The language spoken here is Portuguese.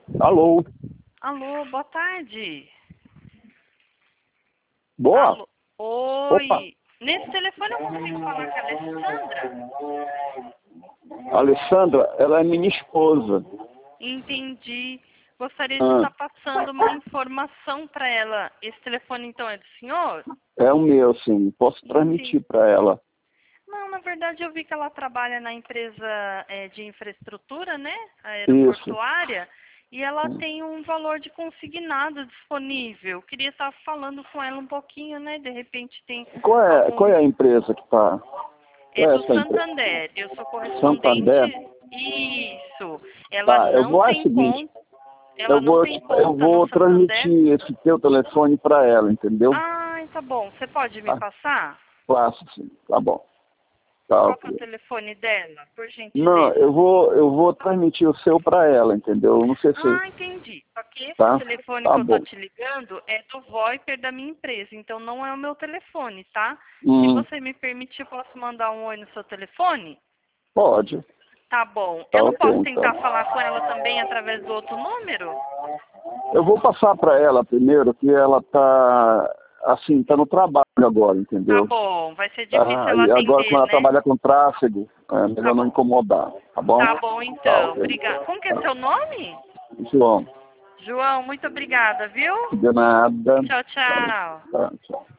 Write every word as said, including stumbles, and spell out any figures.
Alô? Alô, boa tarde. Boa? Alô. Oi. Opa! Nesse telefone eu consigo falar com a Alessandra? Alessandra, ela é minha esposa. Entendi. Gostaria de Ah, estar passando uma informação para ela. Esse telefone então é do senhor? é o meu, sim. Posso Entendi. transmitir para ela. Não, na verdade eu vi que ela trabalha na empresa eh, de infraestrutura, né? Isso. Aeroportuária. E ela Hum. tem um valor de consignado disponível. Queria estar falando com ela um pouquinho, né? De repente tem Qual é, qual algum. é a empresa que está? É Qual é do essa empresa? Santander. Eu sou correspondente. Santander? Isso. Ela Tá, eu não vou, é o tem seguinte, conta. Ela eu não vou, tem eu conta no vou Santander. transmitir esse teu telefone para ela, entendeu? Ah, tá bom. Você pode me Tá? passar? Faço, sim. Tá bom. Tá, Qual que é o ok. telefone dela, por Não, gentileza? eu vou, eu vou transmitir o seu para ela, entendeu? Não sei se... Ah, entendi. Só que esse Tá? telefone Tá que eu tô bom. te ligando é do VoIP da minha empresa, então não é o meu telefone, tá? Se Hum, você me permitir, eu posso mandar um oi no seu telefone? pode. Tá bom. Tá Eu não ok, posso então. tentar falar com ela também através do outro número? Eu vou passar para ela primeiro, que ela tá, assim, tá no trabalho agora, Tá entendeu? bom. Vai ser difícil Tá? ela E agora, como atender, ela né? trabalha com tráfego, é Tá melhor não bom. incomodar, tá bom? Tá bom, Tá então. ok, Obrigada. então. Como que é Tá. seu nome? João, João, muito obrigada, viu? de nada. Tchau, Tá, tchau. tá, tchau.